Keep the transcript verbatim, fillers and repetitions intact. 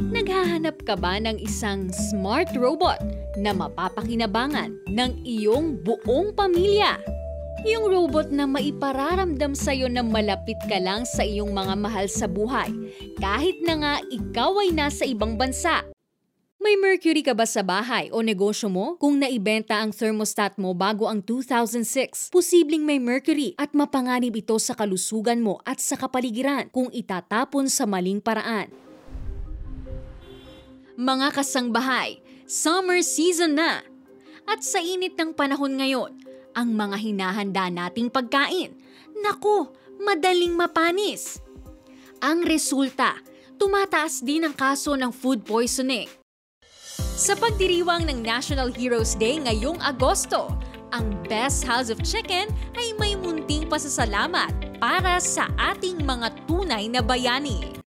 Naghahanap ka ba ng isang smart robot na mapapakinabangan ng iyong buong pamilya? Yung robot na maipararamdam sa'yo na malapit ka lang sa iyong mga mahal sa buhay, kahit na nga ikaw ay nasa ibang bansa. May Mercury ka ba sa bahay o negosyo mo? Kung naibenta ang thermostat mo bago ang two thousand six, posibleng may Mercury at mapanganib ito sa kalusugan mo at sa kapaligiran kung itatapon sa maling paraan. Mga kasangbahay, summer season na! At sa init ng panahon ngayon, ang mga hinahanda nating pagkain, naku, madaling mapanis. Ang resulta, tumataas din ang kaso ng food poisoning. Sa pagdiriwang ng National Heroes Day ngayong Agosto, ang Best House of Chicken ay may munting pasasalamat para sa ating mga tunay na bayani.